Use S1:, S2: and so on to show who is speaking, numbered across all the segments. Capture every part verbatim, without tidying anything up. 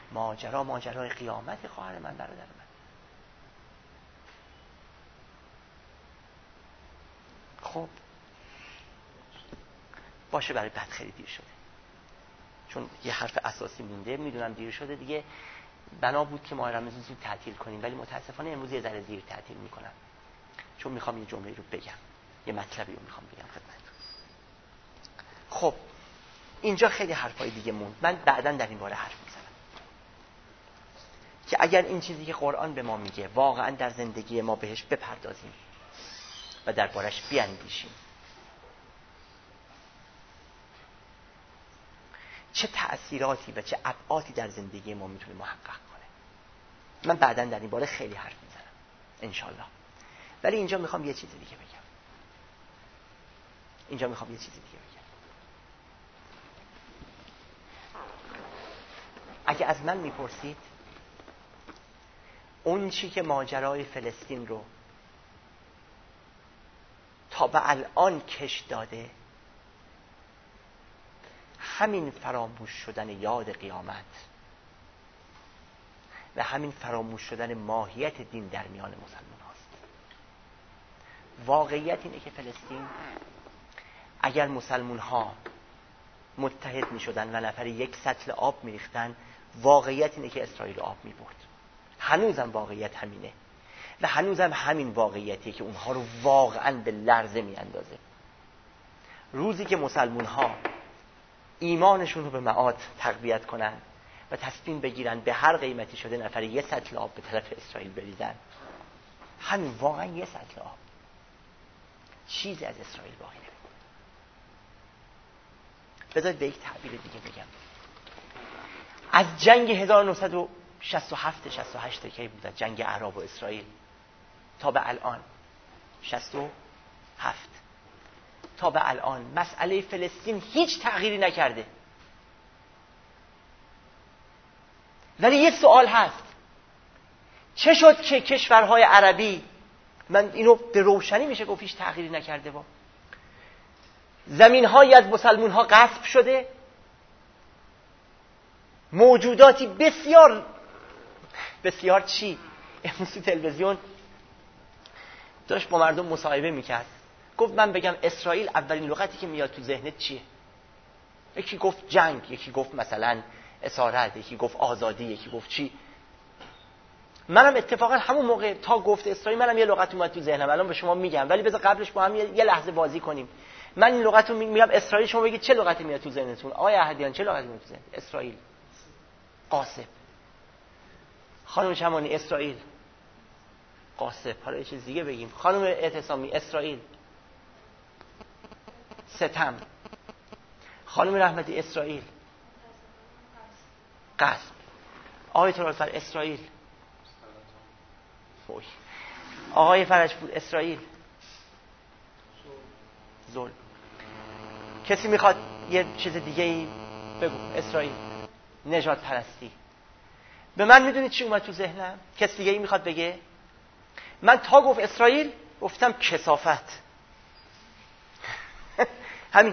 S1: ماجرا ماجرای قیامت خواهر من، برادر من. خب باشه، برای بعد خیلی دیر شده، چون یه حرف اساسی مونده. میدونم دیر شده دیگه، بنا بود که ماه رمضان زود تعطیل کنیم، ولی متاسفانه امروز یه ذره دیر تعطیل میکنم، چون میخوام یه جمله رو بگم، یه مطلبی رو میخوام بگم خدمتتون. خب اینجا خیلی حرفای دیگه موند، من بعداً در این باره حرف میزنم که اگر این چیزی که قرآن به ما میگه واقعاً در زندگی ما بهش بپردازیم و دربارش بیاندیشیم، چه تأثیراتی و چه ابعادی در زندگی ما میتونه محقق کنه. من بعداً در این باره خیلی حرف میزنم انشالله، ولی اینجا میخوام یه چیز دیگه بگم. اینجا میخوام یه چیز دیگه بگم. اگه از من میپرسید اون چی که ماجرای فلسطین رو تا به الان کش داده، همین فراموش شدن یاد قیامت و همین فراموش شدن ماهیت دین در میان مسلمان هاست. واقعیت اینه که فلسطین اگر مسلمان ها متحد می شدن و نفر یک سطل آب می ریختن، واقعیت اینه که اسرائیل آب می برد. هنوزم واقعیت همینه و هنوزم همین واقعیتی که اونها رو واقعا به لرزه می اندازه. روزی که مسلمان ها ایمانشون رو به معاد تقویت کنن و تصمیم بگیرن به هر قیمتی شده نفر یه سطل آب به طرف اسرائیل بریزن، همین واقعا یه سطل آب چیزی از اسرائیل باقی نمیمونه. بذارید به یک تعبیر دیگه بگم. از جنگ هزار و نهصد و شصت و هفت شصت و هشت که بود، از جنگ عرب و اسرائیل تا به الان شصت و هفت تا به الان مسئله فلسطین هیچ تغییری نکرده. ولی یه سوال هست، چه شد که کشورهای عربی، من اینو به روشنی میشه گفت هیچ تغییری نکرده، با زمین‌هایی از مسلمان‌ها غصب شده، موجوداتی بسیار بسیار چی امروز تو تلویزیون داشت با مردم مصاحبه میکرد، گفت من بگم اسرائیل، اولین لغتی که میاد تو ذهنت چیه؟ یکی گفت جنگ، یکی گفت مثلا اسارت، یکی گفت آزادی، یکی گفت چی. منم اتفاقا همون موقع تا گفت اسرائیل منم یه لغت اومد تو ذهنم، الان به شما میگم، ولی بذار قبلش با هم یه لحظه بازی کنیم. من این لغت رو میگم اسرائیل، شما بگید چه لغتی میاد تو ذهنتون؟ آقای احدیان چه لغتی میاد تو ذهنت؟ اسرائیل. قاسب. خانم شمانی اسرائیل. قاسب. حالا یه چیز دیگه بگیم. خانم اعتصامی اسرائیل. ستم. خانم رحمتی اسرائیل. غصب. آقای ترالفر اسرائیل. اوی. آقای فرجپور اسرائیل. ظلم. کسی میخواد یه چیز دیگه ای بگو؟ اسرائیل. نجات پرستی. به من میدونید چی اومد تو ذهنم؟ کسی دیگه ای میخواد بگه؟ من تا گفت اسرائیل گفتم کثافت. همین.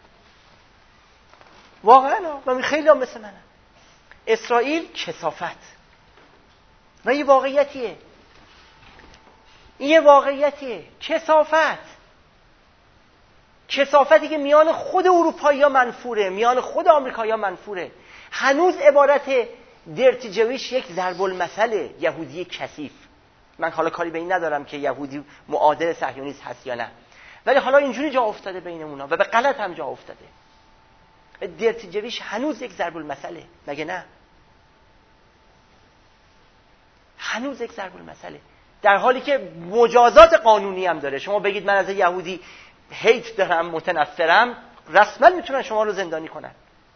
S1: واقعا من خیلی هم مثل منم. اسرائیل کثافت. و یه واقعیتیه. این یه واقعیتیه. کثافت. کثافتی که میان خود اروپایی‌ها منفوره، میان خود آمریکایی‌ها منفوره. هنوز عبارت درتی جویش یک ضرب المثل یهودی کثیف. من حالا کاری به این ندارم که یهودی معادل صهیونیست هست یا نه، ولی حالا اینجوری جا افتاده بینمونا و به غلط هم جا افتاده. درتی جویش هنوز یک ضرب المثله، مگه نه؟ هنوز یک ضرب المثله، در حالی که مجازات قانونی هم داره. شما بگید من از یهودی هیت دارم، متنفرم، رسما میتونن شما رو زندانی کنن.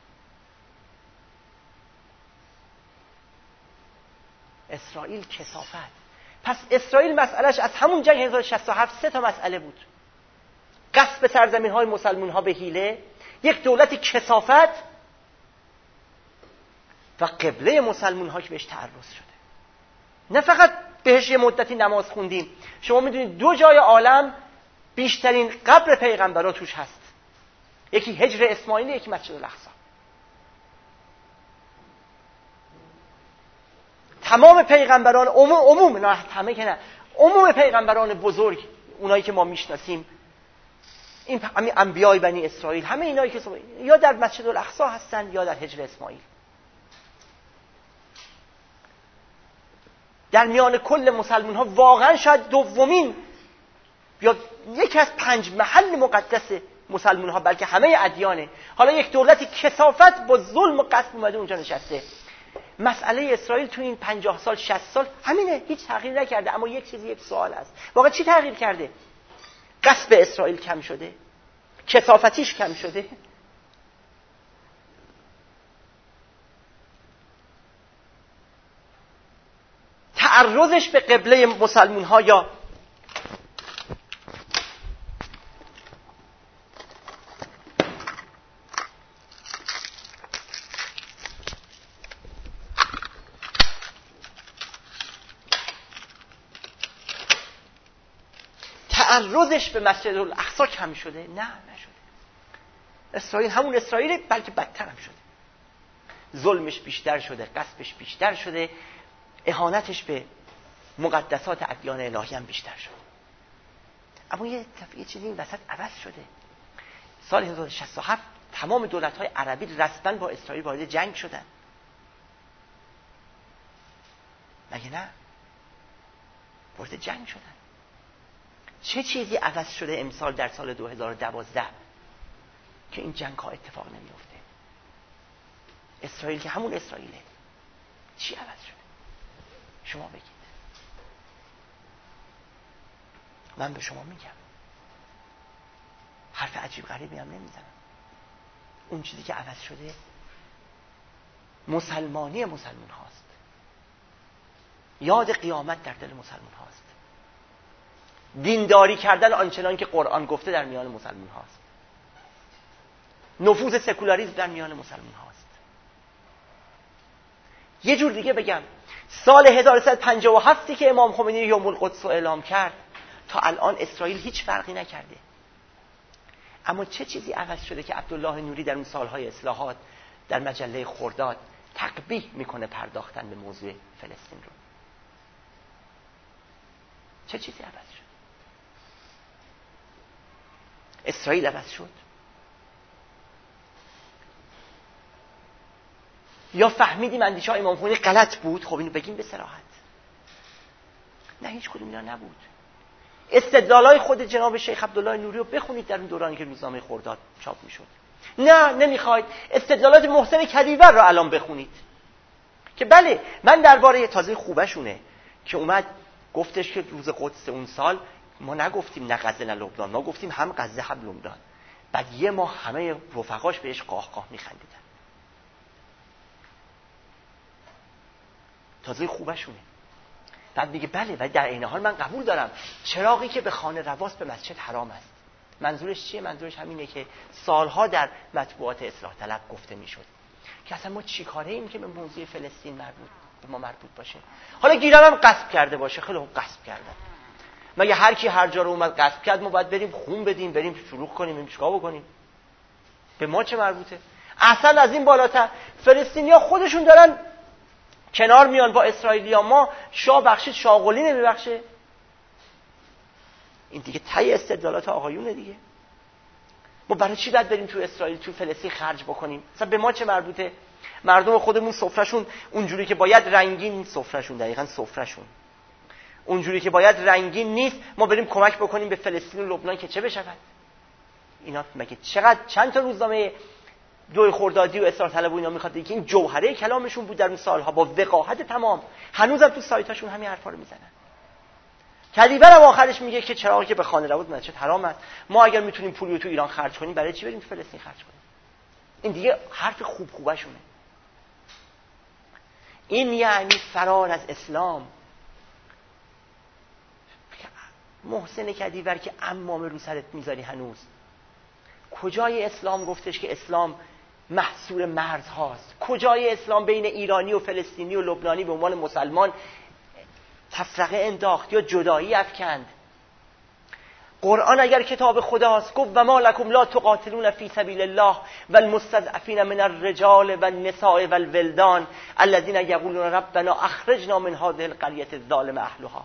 S1: اسرائیل کثافت. پس اسرائیل مسئلهش از همون جنگ هزار و نهصد و شصت و هفت سه تا مسئله بود: غصب سرزمین‌های مسلمان‌ها به حیله، یک دولت کثافت و قبله مسلمان‌ها که بهش تعرض شده. نه فقط بهش یه مدتی نماز خوندیم. شما میدونید دو جای عالم بیشترین قبر پیغمبران توش هست، یکی هجر اسماعیل، یکی مسجد الاقصی. تمام پیغمبران، عموم عموم نه همه که نه، عموم پیغمبران بزرگ، اونایی که ما میشناسیم، این همین انبیای بنی اسرائیل، همه اینایی که یا در مسجد الاقصی هستن یا در حجر اسماعیل. در میان کل مسلمان ها واقعا شاید دومین یا یکی از پنج محل مقدس مسلمان ها، بلکه همه ادیانه. حالا یک دولتی کثافت با ظلم و غصب اومده اونجا نشسته. مسئله اسرائیل تو این پنجاه سال شصت سال همینه، هیچ تغییر نکرده. اما یک چیزی، یک سوال هست، واقعا چی تغییر کرده؟ غصب اسرائیل کم شده؟ کثافتیش کم شده؟ تعرضش به قبله مسلمان ها یا تعرضش به مسجد الاقصی کم شده؟ نه نشده. اسرائیل همون اسرائیل، بلکه بدتر هم شده. ظلمش بیشتر شده، غصبش بیشتر شده، اهانتش به مقدسات ادیان الهی هم بیشتر شده. اما یه یه چیزی این وسط عوض شده. سال هزار و شصت و هفت تمام دولت‌های عربی رسما با اسرائیل وارد جنگ شدن. مگه نه؟ وارد جنگ شدن. چه چیزی عوض شده امسال در سال دو هزار و دوازده که این جنگ ها اتفاق نمیفته؟ اسرائیل که همون اسرائیله، چی عوض شده؟ شما بگید. من به شما میگم، حرف عجیب غریبی هم نمیزنم. اون چیزی که عوض شده مسلمانی مسلمان هاست. یاد قیامت در دل مسلمان هاست. دینداری کردن آنچنان که قرآن گفته در میان مسلمان هاست. نفوذ سکولاریسم در میان مسلمان هاست. یه جور دیگه بگم، سال هزار و سیصد و پنجاه و هفت که امام خمینی یوم القدس رو اعلام کرد تا الان اسرائیل هیچ فرقی نکرده. اما چه چیزی عوض شده که عبدالله نوری در اون سالهای اصلاحات در مجله خرداد تقبیح میکنه پرداختن به موضوع فلسطین رو؟ چه چیزی عوض شد؟ اسرائیل عوض شد؟ یا فهمیدیم اندیشه های امام خمینی غلط بود؟ خب اینو بگیم به صراحت. نه، هیچ کدوم اینا نبود. استدلالای خود جناب شیخ عبدالله نوری رو بخونید در اون دورانی که روزنامه خرداد چاپ میشد. نه نمیخواید استدلالات محسن کدیور رو الان بخونید که بله، من درباره تازه خوبشونه که اومد گفتش که روز قدس اون سال ما نگفتیم نه غزه نه لبنان، ما گفتیم هم غزه هم لبنان. بعد یه ماه همه رفقاش بهش قاه قاه میخندیدن. تازه خوبشونه. بعد میگه بله، ولی در عین حال من قبول دارم چراغی که به خانه رواست به مسجد حرام است. منظورش چیه؟ منظورش همینه که سالها در مطبوعات اصلاح طلب گفته میشد که اصلا ما چی کاره ایم که به موضوع فلسطین مربوط به ما مربوط باشه. حالا گیرم هم غصب کرده باشه، خیلی خوب غصب کردن. مگه هر کی هر جا رو اومد غصب کرد ما باید بریم خون بدیم، بریم شروع کنیم، این چیکار بکنیم؟ به ما چه مربوطه؟ اصلا از این بالاتر فلسطینیا خودشون دارن کنار میان با اسرائیلیا. ما شاه بخشید شاغلی نمیبخشه. این دیگه تای استدلالات آقایونه دیگه. ما برای چی باید بریم تو اسرائیل تو فلسطین خرج بکنیم؟ مثلا به ما چه مربوطه؟ مردم خودمون سفرهشون اونجوری که باید رنگین، سفرهشون دقیقاً سفرهشون اونجوری که باید رنگین نیست، ما بریم کمک بکنیم به فلسطین و لبنان که چه بشود؟ اینا مگه چقدر چند تا روزنامه دو خردادی و اصلاح طلب و اینا میخواد دیگه این جوهره کلامشون بود در اون سالها با وقاحت تمام، هنوزم تو سایتاشون همین حرفا رو میزنن. کدیور هم آخرش میگه که چراغی که به خانه رود مسجد حرام است. ما اگر میتونیم پولی رو تو ایران خرج کنیم برای چی بریم تو فلسطین خرج کنیم؟ این دیگه حرف خوب خوبشونه. این یعنی فرار از اسلام. محسن کدیور که عمامه رو سرت میذاری هنوز، کجای اسلام گفتش که اسلام محصور مرز هاست؟ کجای اسلام بین ایرانی و فلسطینی و لبنانی به عنوان مسلمان تفرقه انداخت یا جدایی افکند؟ قرآن اگر کتاب خداست گفت و ما لکم لا تقاتلون فی سبیل الله والمستضعفین من الرجال والنساء والولدان الذین یقولون ربنا اخرجنا من هذه القرية الظالم اهلها.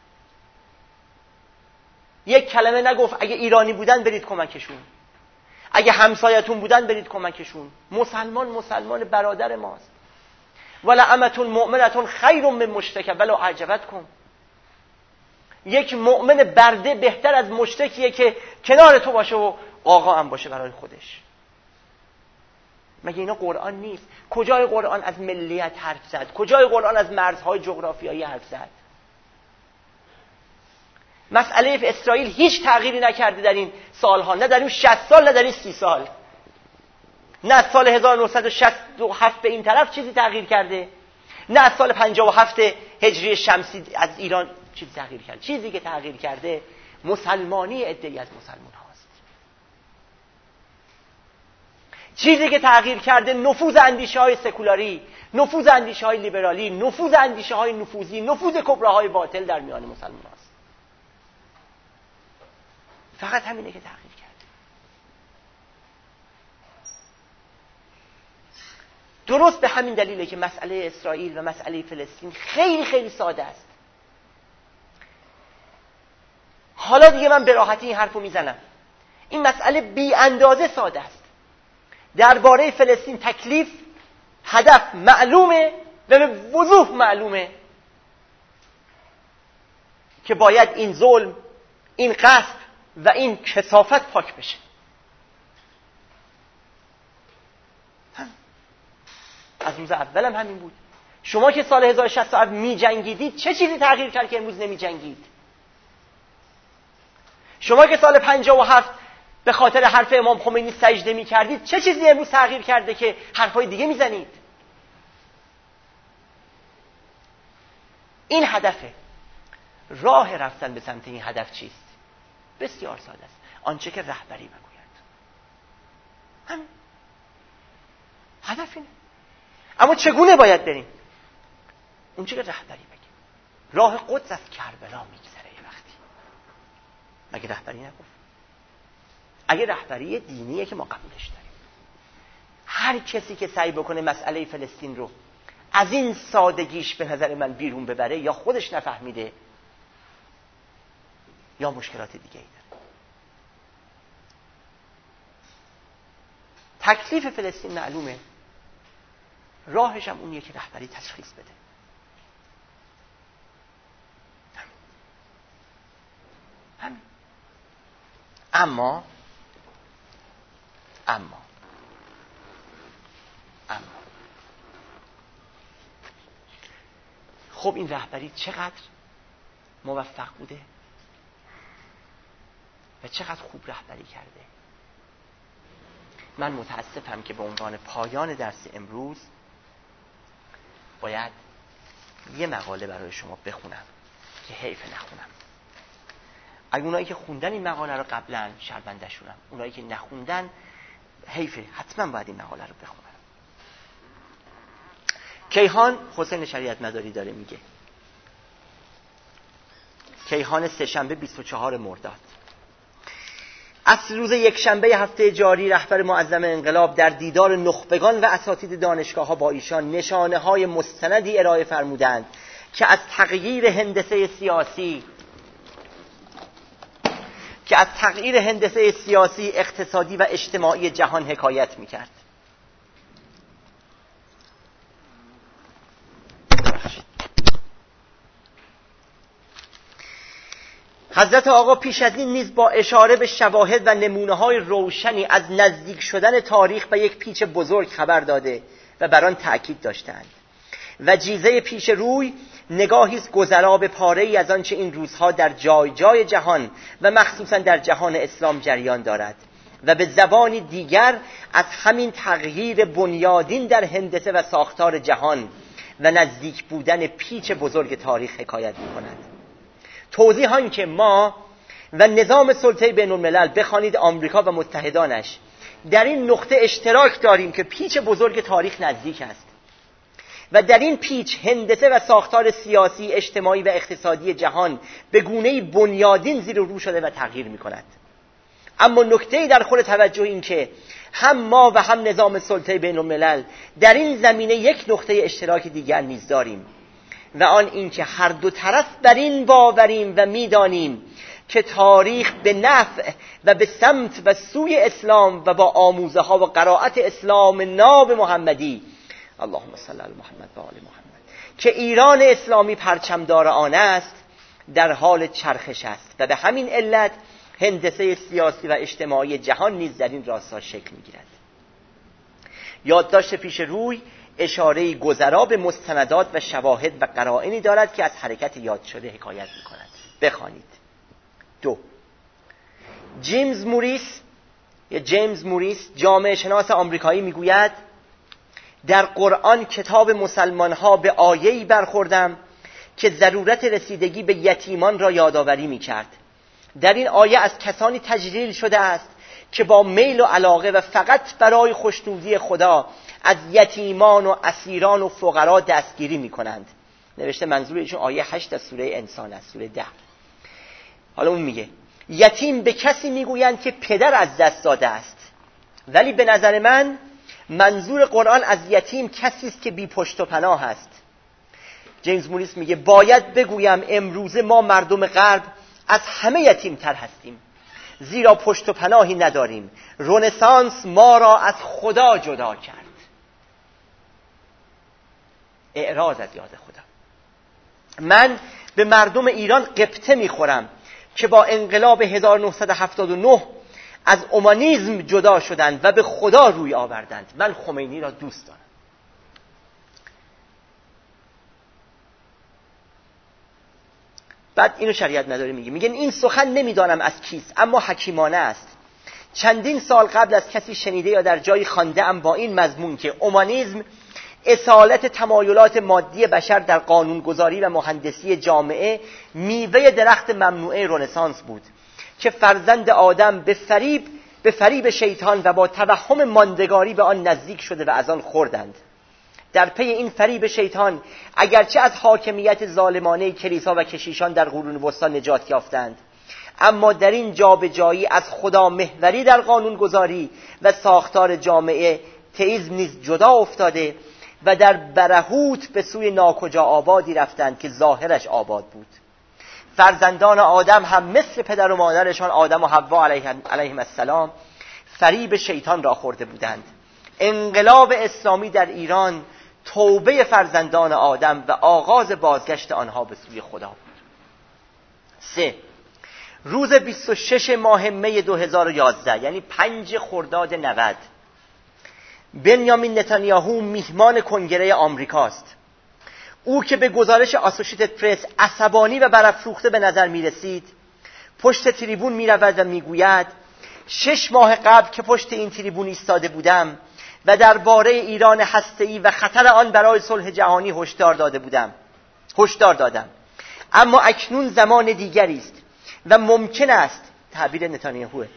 S1: یک کلمه نگفت اگه ایرانی بودن برید کمکشون، اگه همسایتون بودن برید کمکشون. مسلمان مسلمان برادر ماست. ولعمة مؤمنة خیر من مشرکه ولو اعجبتکم. یک مؤمن برده بهتر از مشرکیه که کنار تو باشه و آقا هم باشه برای خودش. مگه اینا قرآن نیست؟ کجای قرآن از ملیت حرف زد؟ کجای قرآن از مرزهای جغرافیایی حرف زد؟ مسئله اسرائیل هیچ تغییری نکرده در این سالها، نه در این شصت سال نه در این سی سال. نه از سال هزار و نهصد و شصت و هفت به این طرف چیزی تغییر کرده، نه از سال پنجاه و هفت هجری شمسی از ایران چیزی تغییر کرده. چیزی که تغییر کرده مسلمانی عده‌ای از مسلمان هاست. چیزی که تغییر کرده نفوذ اندیشه های سکولاری، نفوذ اندیشه های لیبرالی، نفوذ اندیشه های نفوذی، نفوذ کبراهای باطل در میان مسلمان هاست. فقط همینه که تغییر کرده. درست به همین دلیله که مسئله اسرائیل و مسئله فلسطین خیلی خیلی ساده است. حالا دیگه من به راحتی این حرفو میزنم. این مسئله بی اندازه ساده است. درباره فلسطین تکلیف، هدف معلومه و به وضوح معلومه که باید این ظلم، این غصب و این کثافت پاک بشه. از روز اولم همین بود. شما که سال هزار و شصت و هفت می جنگیدید چه چیزی تغییر کرد که امروز نمی جنگید؟ شما که سال پنجاه و هفت به خاطر حرف امام خمینی سجده می کردید چه چیزی امروز تغییر کرده که حرفای دیگه می زنید؟ این هدفه. راه رفتن به سمت این هدف چیست؟ بسیار ساده است. آنچه که رهبری بگوید. همین. هدف اینه. اما چگونه باید بریم؟ اونچه که رهبری بگه. راه قدس از کربلا میگذره یه وقتی. مگه رهبری نگفت؟ اگه رهبری دینیه که ما قبولش داریم. هر کسی که سعی بکنه مسئله فلسطین رو از این سادگیش به نظر من بیرون ببره یا خودش نفهمیده یا مشکلات دیگه ای داره. تکلیف فلسطین معلومه، راهش هم اونیه که رهبری تشخیص بده. همین. همین. اما اما اما خب این رهبری چقدر موفق بوده و چقدر خوب رهبری کرده؟ من متاسفم که به عنوان پایان درس امروز باید یه مقاله برای شما بخونم که حیف نخونم. اگه اونایی که خوندن این مقاله رو قبلا شرمنده‌شونم، اونایی که نخوندن حیفه، حتما باید این مقاله رو بخونم. کیهان حسین شریعت مداری داره میگه، کیهان سه شنبه بیست و چهارم مرداد، از روز یک شنبه هفته جاری رهبر معظم انقلاب در دیدار نخبگان و اساتید دانشگاه ها با ایشان نشانه های مستندی ارائه فرمودند که از تغییر هندسه سیاسی که از تغییر هندسه سیاسی، اقتصادی و اجتماعی جهان حکایت میکرد. حضرت آقا پیش از این نیز با اشاره به شواهد و نمونه‌های روشنی از نزدیک شدن تاریخ به یک پیچ بزرگ خبر داده و بر آن تأکید داشتند. وجیزه پیش روی نگاهی است گذرا به پاره‌ای از آنچه این روزها در جای جای جهان و مخصوصا در جهان اسلام جریان دارد و به زبانی دیگر از همین تغییر بنیادین در هندسه و ساختار جهان و نزدیک بودن پیچ بزرگ تاریخ حکایت می‌کند. توضیح آن که ما و نظام سلطه بین الملل، بخوانید آمریکا و متحدانش، در این نقطه اشتراک داریم که پیچ بزرگ تاریخ نزدیک است و در این پیچ هندسه و ساختار سیاسی، اجتماعی و اقتصادی جهان به گونه‌ای بنیادین زیر و رو شده و تغییر می‌کند. اما نکته‌ای در خور توجه این که هم ما و هم نظام سلطه بین الملل در این زمینه یک نقطه اشتراک دیگر نیز داریم و آن این که هر دو طرف بر این باوریم و می‌دانیم که تاریخ به نفع و به سمت و سوی اسلام و با آموزه ها و قرائت اسلام ناب محمدی، اللهم صل علی محمد و آل محمد، که ایران اسلامی پرچمدار آن است، در حال چرخش است و به همین علت هندسه سیاسی و اجتماعی جهان نیز در این راستا شکل می‌گیرد. یادداشت پیش روی اشاره گذرا به مستندات و شواهد و قرائنی دارد که از حرکت یاد شده حکایت می‌کند. بخوانید. دو. جیمز موریس یا جیمز موریس جامعه شناس آمریکایی میگوید در قرآن کتاب مسلمان‌ها به آیه‌ای برخوردم که ضرورت رسیدگی به یتیمان را یادآوری می‌کرد. در این آیه از کسانی تجلیل شده است که با میل و علاقه و فقط برای خوشنودی خدا از یتیمان و اسیران و فقرا دستگیری می‌کنند. نوشته منظور ایشون آیه هشت از سوره انسان است، سوره ده. حالا اون میگه یتیم به کسی میگویند که پدر از دست داده است، ولی به نظر من منظور قرآن از یتیم کسی است که بی پشت و پناه است. جیمز موریس میگه باید بگویم امروزه ما مردم غرب از همه یتیمتر هستیم، زیرا پشت و پناهی نداریم. رنسانس ما را از خدا جدا کرد. اعراض از یاد خدا. من به مردم ایران قبطه میخورم که با انقلاب هزار و نهصد و هفتاد و نه از اومانیسم جدا شدند و به خدا روی آوردند. من خمینی را دوست دارم. بعد اینو شریعت مداری میگه میگن این سخن نمیدانم از کیست، اما حکیمانه است. چندین سال قبل از کسی شنیده یا در جایی خوانده ام با این مضمون که اومانیسم اصالت تمایلات مادی بشر در قانونگذاری و مهندسی جامعه میوه درخت ممنوعه رنسانس بود که فرزند آدم به فریب به فریب شیطان و با توهم ماندگاری به آن نزدیک شده و از آن خوردند. در پی این فریب شیطان اگرچه از حاکمیت ظالمانه کلیسا و کشیشان در قرون وسطی نجات یافتند، اما در این جابجایی از خدا محوری در قانونگذاری و ساختار جامعه تئیسم نیز جدا افتاده و در برهوت به سوی ناکجا آبادی رفتند که ظاهرش آباد بود. فرزندان آدم هم مثل پدر و مادرشان آدم و حوا علیهم علیهم السلام فریب شیطان را خورده بودند. انقلاب اسلامی در ایران توبه فرزندان آدم و آغاز بازگشت آنها به سوی خدا بود. سه. روز بیست و شش ماه می دو هزار و یازده یعنی پنج خرداد نود، بنیامین نتانیاهو میهمان کنگره آمریکاست. او که به گزارش آسوشیتد پرس عصبانی و برافروخته به نظر می رسید، پشت تریبون می رود و می گوید شش ماه قبل که پشت این تریبون ایستاده بودم و درباره ایران هسته‌ای و خطر آن برای صلح جهانی هشدار داده بودم هشدار دادم اما اکنون زمان دیگری است و ممکن است، تعبیر نتانیاهوه،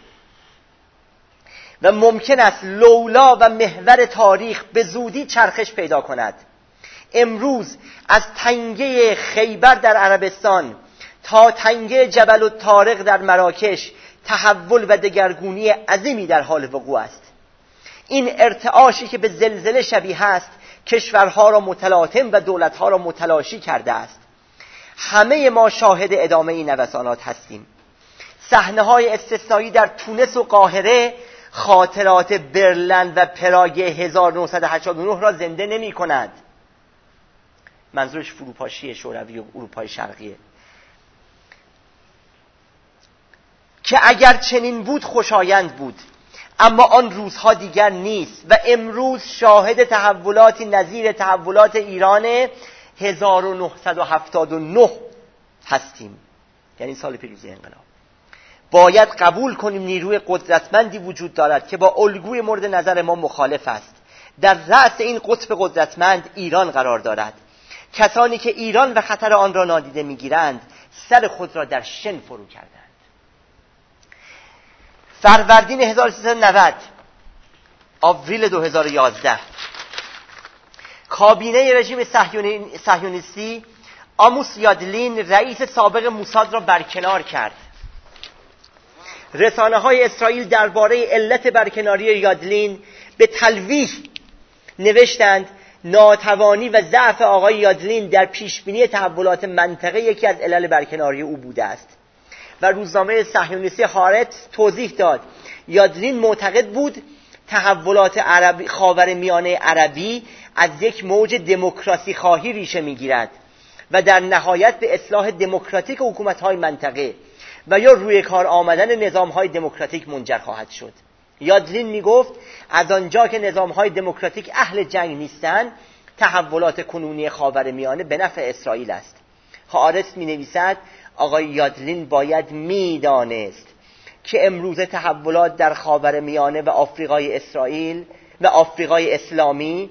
S1: و ممکن است لولا و محور تاریخ به زودی چرخش پیدا کند. امروز از تنگه خیبر در عربستان تا تنگه جبل الطارق در مراکش تحول و دگرگونی عظیمی در حال وقوع است. این ارتعاشی که به زلزله شبیه است کشورها را متلاطم و دولتها را متلاشی کرده است. همه ما شاهد ادامه این نوسانات هستیم. صحنه‌های استثنایی در تونس و قاهره خاطرات برلین و پراگ هزار و نهصد و هشتاد و نه را زنده نمی کند. منظورش فروپاشی شوروی و اروپای شرقیه که اگر چنین بود خوشایند بود، اما آن روزها دیگر نیست و امروز شاهد تحولاتی نظیر تحولات ایران هزار و نهصد و هفتاد و نه هستیم، یعنی سال پیروزی انقلاب. باید قبول کنیم نیروی قدرتمندی وجود دارد که با الگوی مورد نظر ما مخالف است. در رأس این قطب قدرتمند ایران قرار دارد. کسانی که ایران و خطر آن را نادیده میگیرند سر خود را در شن فرو کردند. فروردین هزار و سیصد و نود، آوریل دو هزار و یازده، کابینه رژیم صهیونیستی آموس یادلین رئیس سابق موساد را برکنار کرد. رسانه‌های اسرائیل درباره علت برکناری یادلین به تلویح نوشتند ناتوانی و ضعف آقای یادلین در پیشبینی تحولات منطقه یکی از علل برکناری او بوده است. و روزنامه صهیونیستی هارتز توضیح داد یادلین معتقد بود تحولات عربی خاورمیانه عربی از یک موج دموکراسی خواهی ریشه میگیرد و در نهایت به اصلاح دموکراتیک حکومت‌های منطقه و یا روی کار آمدن نظام‌های دموکراتیک منجر خواهد شد. یادلین میگفت از آنجا که نظام‌های دموکراتیک اهل جنگ نیستند، تحولات کنونی خاورمیانه به نفع اسرائیل است. هارتز می‌نویسد آقای یادلین باید می‌دانست که امروز تحولات در خاورمیانه و آفریقای اسرائیل و آفریقای اسلامی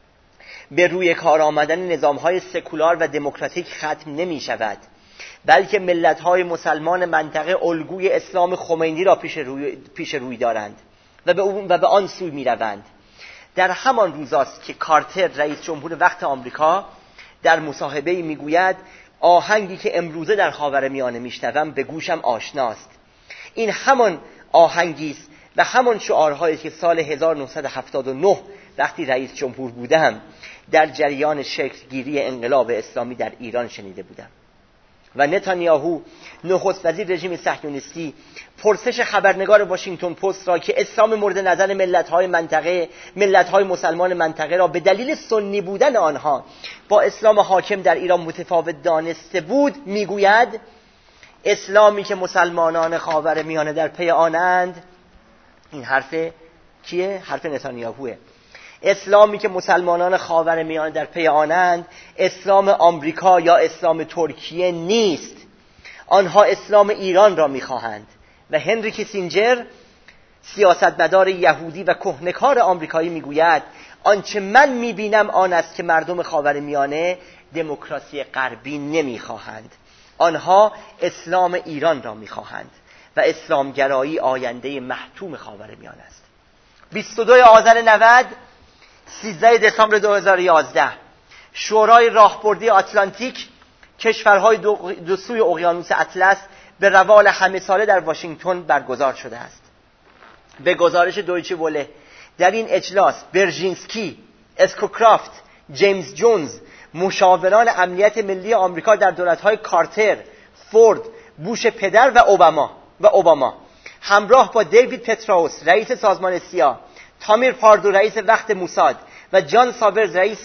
S1: به روی کار آمدن نظام‌های سکولار و دموکراتیک ختم نمی‌شود، بلکه ملت‌های مسلمان منطقه الگوی اسلام خمینی را پیش روی, پیش روی دارند و به, و به آن سوی می‌روند. در همان روزاست که کارتر رئیس جمهور وقت آمریکا در مصاحبه‌ای می‌گوید آهنگی که امروزه در خاورمیانه میشنوم به گوشم آشناست. این همان آهنگی است و همان شعارهایی که سال هزار و نهصد و هفتاد و نه وقتی رئیس جمهور بودم در جریان شکلگیری انقلاب اسلامی در ایران شنیده بودم. و نتانیاهو نخست وزیر رژیم صهیونیستی پرسش خبرنگار واشنگتن پست را که اسلام مورد نظر ملت‌های منطقه ملت‌های مسلمان منطقه را به دلیل سنی بودن آنها با اسلام حاکم در ایران متفاوت دانسته بود میگوید اسلامی که مسلمانان خاورمیانه در پی آنند، این حرف کیه؟ حرف نتانیاهوه. اسلامی که مسلمانان خاورمیانه در پی آنند اسلام آمریکا یا اسلام ترکیه نیست، آنها اسلام ایران را میخواهند. و هنری کیسینجر سیاستمدار یهودی و کهنه‌کار آمریکایی میگوید آنچه من میبینم آن است که مردم خاورمیانه دموکراسی غربی نمیخواهند، آنها اسلام ایران را میخواهند و اسلامگرایی آینده محتوم خاورمیانه است. بیست و دوم آذر نود، سیزدهم دسامبر دو هزار و یازده شورای راهبردی آتلانتیک کشورهای دو, دو سوی اقیانوس اطلس به روال همه ساله در واشنگتن برگزار شده است. به گزارش دویچه وله در این اجلاس برژینسکی، اسکوکرافت، جیمز جونز مشاوران امنیت ملی آمریکا در دولت‌های کارتر، فورد، بوش پدر و اوباما و اوباما همراه با دیوید پتراوس رئیس سازمان سیا، تامیر پاردو رئیس وقت موساد و جان ساورز رئیس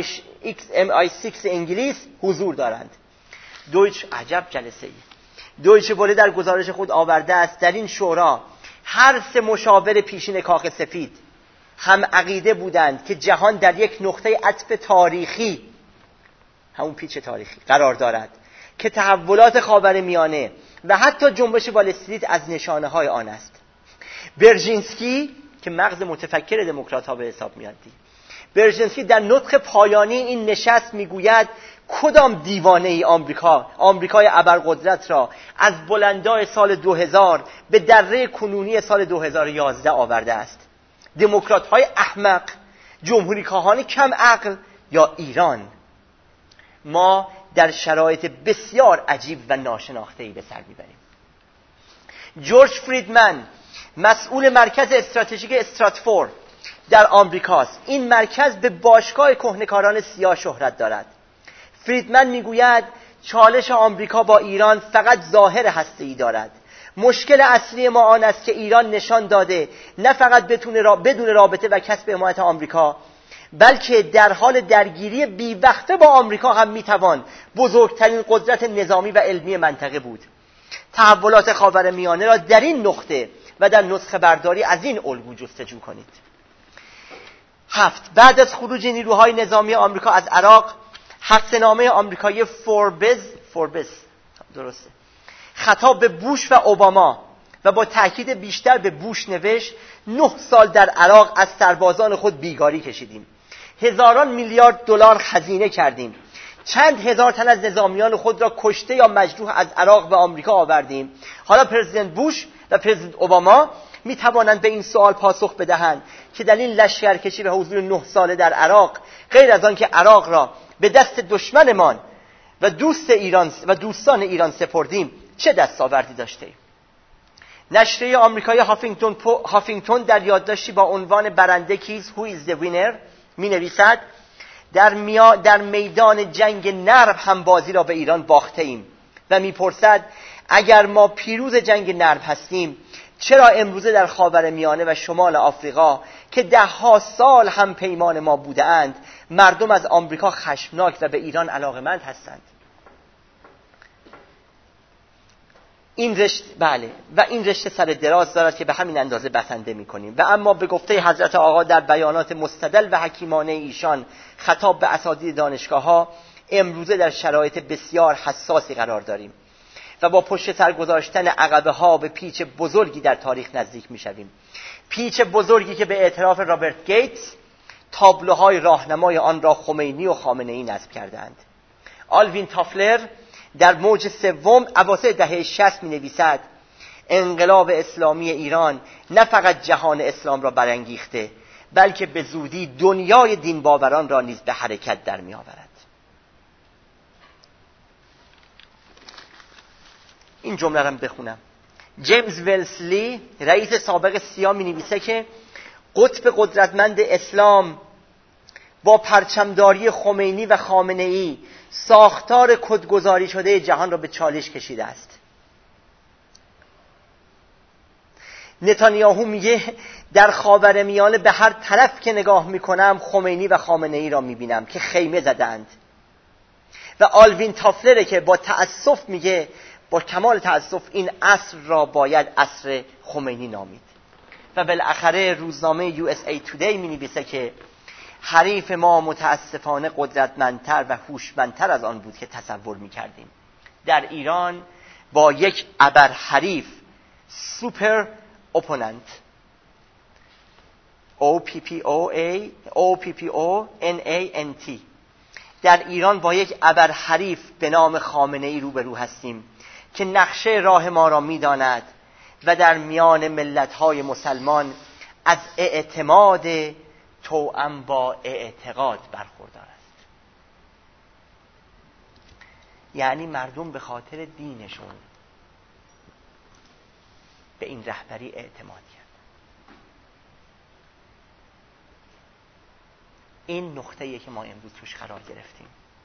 S1: ام آی سیکس انگلیس حضور دارند. دویچ عجب جلسه ای. دویچه وله در گزارش خود آورده است در این شورا هر سه مشاور پیشین کاخ سفید هم عقیده بودند که جهان در یک نقطه عطف تاریخی، همون پیچ تاریخی، قرار دارد که تحولات خاورمیانه و حتی جنبش وال استریت از نشانه‌های آن است. برژینسکی که مغز متفکر دموکرات‌ها به حساب میادی، برژینسکی در نطق پایانی این نشست میگوید کدام دیوانه ای آمریکا، آمریکای ابرقدرت را از بلندای سال دو هزار به دره کنونی سال دو هزار و یازده آورده است؟ دموکرات‌های احمق، جمهوری‌خواهان کم عقل یا ایران؟ ما در شرایط بسیار عجیب و ناشناخته‌ای به سر میبریم. جورج فریدمن مسئول مرکز استراتژیک استراتفورد در آمریکاست. این مرکز به باشگاه کهنه‌کاران سیاه شهرت دارد. فریدمن میگوید چالش آمریکا با ایران فقط ظاهر هسته‌ای دارد. مشکل اصلی ما آن است که ایران نشان داده نه فقط بتونه را بدون رابطه و کسب حمایت آمریکا، بلکه در حال درگیری بی‌وقفه با آمریکا هم میتوان بزرگترین قدرت نظامی و علمی منطقه بود. تحولات خاورمیانه را در این نقطه و در نسخه برداری از این الگو جستجو کنید. هفت. بعد از خروج نیروهای نظامی آمریکا از عراق، هفته‌نامه آمریکایی فوربس فوربس درسته خطاب به بوش و اوباما و با تاکید بیشتر به بوش نوشت نه سال در عراق از سربازان خود بیگاری کشیدیم، هزاران میلیارد دلار هزینه کردیم، چند هزار تن از نظامیان خود را کشته یا مجروح از عراق به آمریکا آوردیم. حالا پرزیدنت بوش و پرزیدنت اوباما می توانند به این سوال پاسخ بدهند که در این لشکرکشی به حضور نه ساله در عراق، غیر از آن که عراق را به دست دشمنمان و دوست ایران و دوستان ایران سپردیم، چه دستاوردی داشتیم؟ نشریه آمریکایی هافینگتون هافینگتون در یادداشتی با عنوان برنده کیست Who is the winner می نویسد در, میا در میدان جنگ نرم هم بازی را به ایران باخته ایم و میپرسد اگر ما پیروز جنگ نرم هستیم، چرا امروزه در خاورمیانه و شمال آفریقا که ده ها سال هم پیمان ما بوده اند، مردم از آمریکا خشمناک و به ایران علاقمند هستند؟ این رشته بله و این رشته سر دراز دارد که به همین اندازه بسنده می‌کنیم. و اما به گفته حضرت آقا در بیانات مستدل و حکیمانه ایشان خطاب به اساتید دانشگاه‌ها، امروزه در شرایط بسیار حساسی قرار داریم و با پشت سر گذاشتن عقبه ها به پیچ بزرگی در تاریخ نزدیک می‌شویم. پیچ بزرگی که به اعتراف رابرت گیتس تابلوهای راهنمای آن را خمینی و خامنه‌ای نصب کردند. آلوین تافلر در موج سوم اواسط دهه شصت می نویسد انقلاب اسلامی ایران نه فقط جهان اسلام را برانگیخته، بلکه به زودی دنیای دین باوران را نیز به حرکت در می آورد. این جمله را بخونم. جیمز ولسلی رئیس سابق سیا می نویسه که قطب قدرتمند اسلام با پرچمداری خمینی و خامنه‌ای ساختار کدگذاری شده جهان را به چالش کشیده است. نتانیاهو میگه در خاورمیانه به هر طرف که نگاه میکنم خمینی و خامنه‌ای را میبینم که خیمه زدند. و آلوین تافلره که با تأسف میگه، با کمال تأسف، این عصر را باید عصر خمینی نامید. و بالاخره روزنامه یو اس ای تودی مینویسه که حریف ما متاسفانه قدرتمندتر و هوشمندتر از آن بود که تصور میکردیم. در ایران با یک ابر حریف، سوپر اپوننت، او پی پی او ای او پی پی او ان ای ان تی، در ایران با یک ابر حریف به نام خامنه‌ای روبرو هستیم که نقشه راه ما را میداند و در میان ملت‌های مسلمان از اعتماد توأم با اعتقاد برخوردار است. یعنی مردم به خاطر دینشون به این رهبری اعتماد کرد. این نقطه‌ایه که ما امروز توش قرار گرفتیم.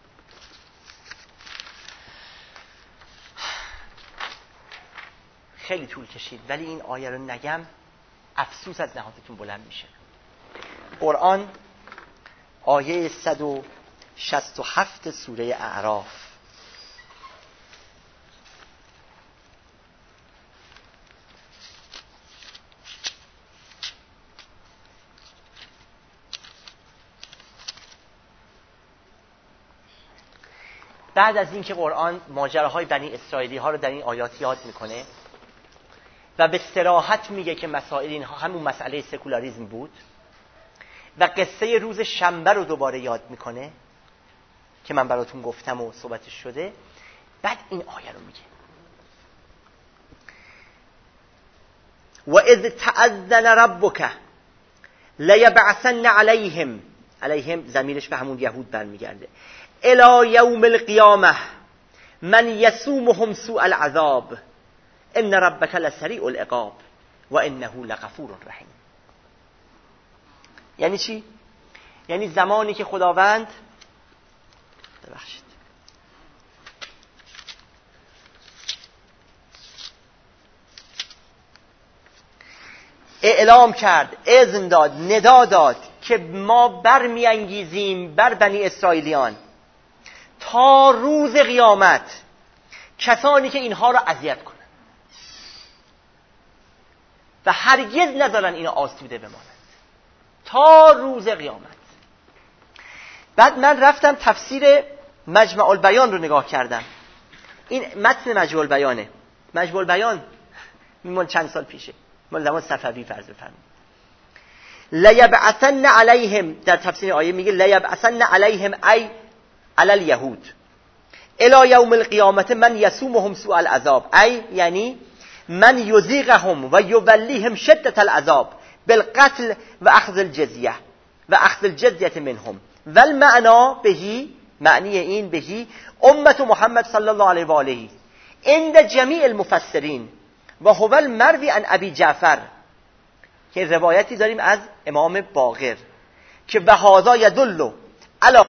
S1: خیلی طول کشید ولی این آیه رو نگم افسوس از نهادتون بلند میشه. قرآن آیه صد و شصت و هفت سوره اعراف، بعد از اینکه قرآن ماجراهای بنی اسرائیلی ها رو در این آیات یاد میکنه و به صراحت میگه که مسائل اینها همون مسئله سکولاریسم بود و قصه روز شنبه رو دوباره یاد میکنه که من براتون گفتم و صحبتش شده، بعد این آیه رو میگه و اذ تأذن ربک لیبعثن علیهم، علیهم ضمیرش به همون یهود برمیگرده، الی یوم القیامه من یسومهم سوء العذاب ان ربک لسریع العقاب و انه لغفور رحیم. یعنی چی؟ یعنی زمانی که خداوند ببخشید اعلام کرد، اذن داد، ندا داد که ما برمی انگیزیم بر بنی اسرائیلیان تا روز قیامت کسانی که اینها را اذیت کنند و هرگز نذارن اینو آسوده بمانند تا روز قیامت. بعد من رفتم تفسیر مجمع البیان رو نگاه کردم. این متن مجمع البیانه. مجمع البیان مال چند سال پیشه، مال زمان صفوی فرض بفرمایید. لیبعثن علیهم، در تفسیر آیه میگه لیبعثن علیهم ای علی الیهود الی یوم القیامت من یسومهم سوء العذاب، ای یعنی من یذیقهم و یولیهم شدة العذاب بالقتل و اخذ الجزیه و اخذ الجزیه منهم و المعنا بهی، معنی این بهی امت محمد صلی الله علیه و آله عند جمیع المفسرین و هو المروی عن ابی جعفر، که روایتی داریم از امام باقر که بهذا یدل علی